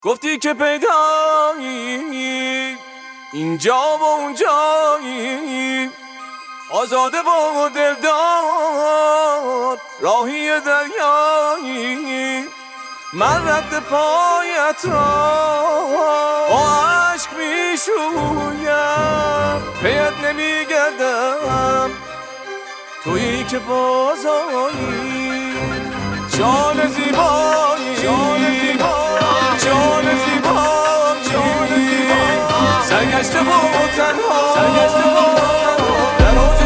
گفتی که پیدایی اینجا و اونجایی، آزاده و دلدار راهی دریایی. من رد پایت را با عشق میشویم، پیت نمیگردم تویی که بازایی. جان زیبایی، جان زیبایی، سرگشته و تنها در اوج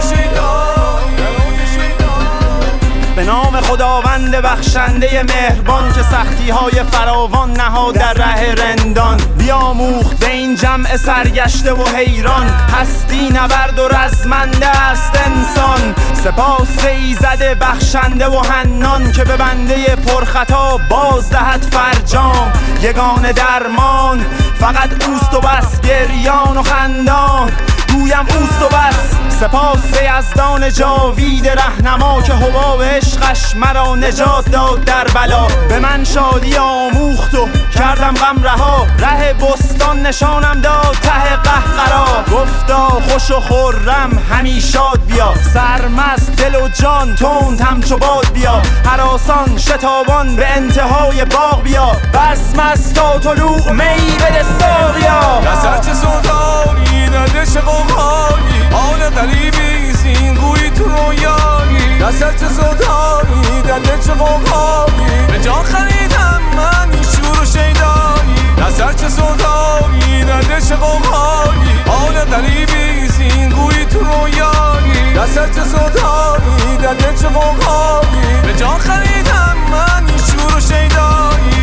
به نام خداوند بخشنده مهربان که سختی های فراوان نهاد در ره رندان. بیاموخت به این جمع سرگشته و حیران، هستی نبرد و رزمنده است انسان. سپاس ایزد بخشنده و حنان که به بنده پرخطا باز دهد فرجام. یگانه درمان فقط اوست و بس، گریان و خندان گویم اوست و بس. سپاس یزدان جاوید رهنما که حباب عشقش مرا نجات داد در بلا. به من شادی آموخت و کردم غم رها، ره بستان نشانم داد ته قهقرا. گفتا خوش و خرم همی شاد بیا، سرمست دل و جان تند همچو باد بیا. هراسان شتابان به انتهای باغ بیا، بس مست تا طلوع می بده ساقیا. نظر چه سودایی در دش قوقایی، حال غریبی زین گویی تو رویایی. نظر چه سودایی در دش قوقایی، به جان خریدم من این شور و شیدایی. نظر چه سودایی در دش قوقایی، حال غریبی زین گویی تو رویایی. نظر چه سودایی در دش قوقایی، به جان خریدم من این شور و شیدایی.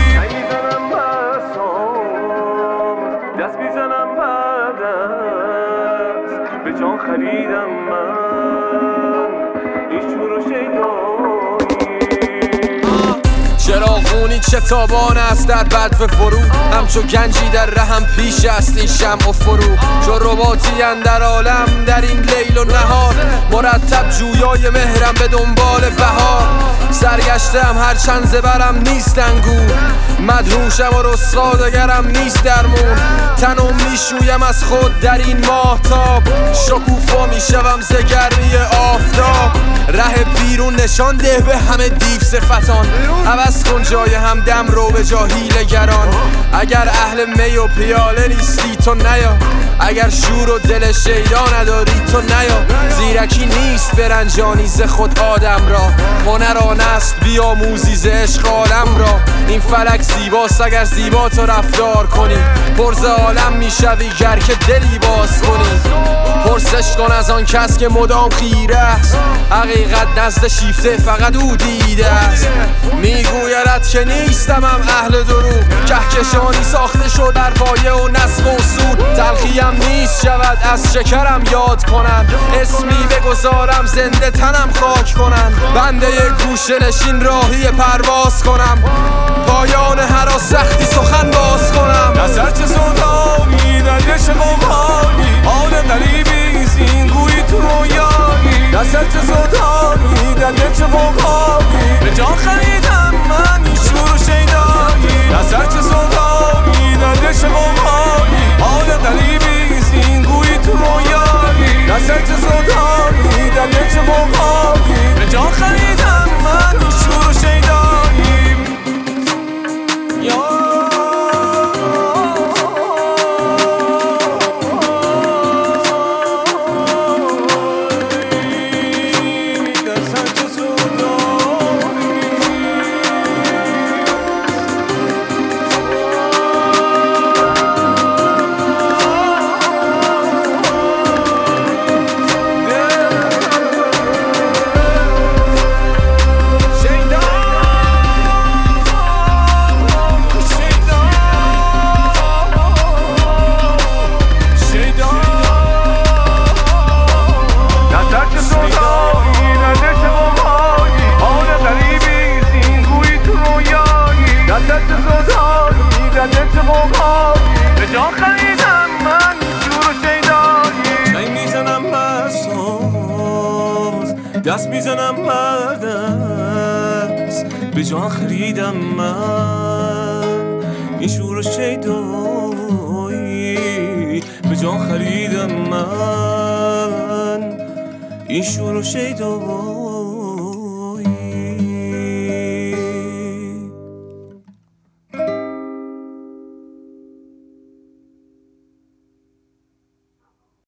دست میزنم بعد از به جان خریدم من این شور و شیدایی. چراغونی چه تابان است در بدو فرو، همچو گنجی در رهم پیش است این شمع و فرو. چو رباطی اندر عالم در این لیل و نهار، مرتب جویای مهرم به دنبال بهار. سرگشتم هر چند زبرم نیست انگور، مدهوشم و رسوا دگرم نیست درمون. تنم میشویم از خود در این ماهتاب، شکوفا میشوم ز گرمی آفتاب. ره بیرون نشان ده به همه دیو صفتان، عوض کن جای هم دم رو به جا حیله‌گران. اگر اهل می و پیاله نیستی تو نیا، اگر شور و دل شیدا نداری تو نیا. زیرکی نیست برنجانی ز خود آدم را، هنر آن است بیاموزی ز عشق عالم را. این فلک زیباست اگر زیبا تو رفتار کنی، پرز عالم میشوی گر که دلی باز کنی. پرسش کن از آن کس که مدام خیره است، حقیقت نزد شیفته فقط او دیده است. میگویدت که نیستم هم اهل دروغ، کهکشانی ساخته شد در پایه و نظم و اصول. تلخیم نیست شود از شکرم یاد کنن، اسمی بگذارم زنده تنم خاک کنن. بنده گوشه نشین راهی پرواز کنم، پایان هر سختی سخن باز کنم. نظر چه سودایی در دش قوقایی، حال غریبی زین گویی تو رویایی. نظر چه سودایی در دش قوقایی، به جان خریدم من این شور و شیدایی. نظر چه سودایی در دش قوقایی، حال غریبی زین گویی تو رویایی. نظر چه سودایی در دش قوقایی، به جان خریدم من این شور و شیدایی. به جان خریدم من شور و شیدایی. چنگ میزنم بساز، دست میزنم بردست، به جان خریدم من این شور و شیدایی به جان خریدم من این شور و شیدایی.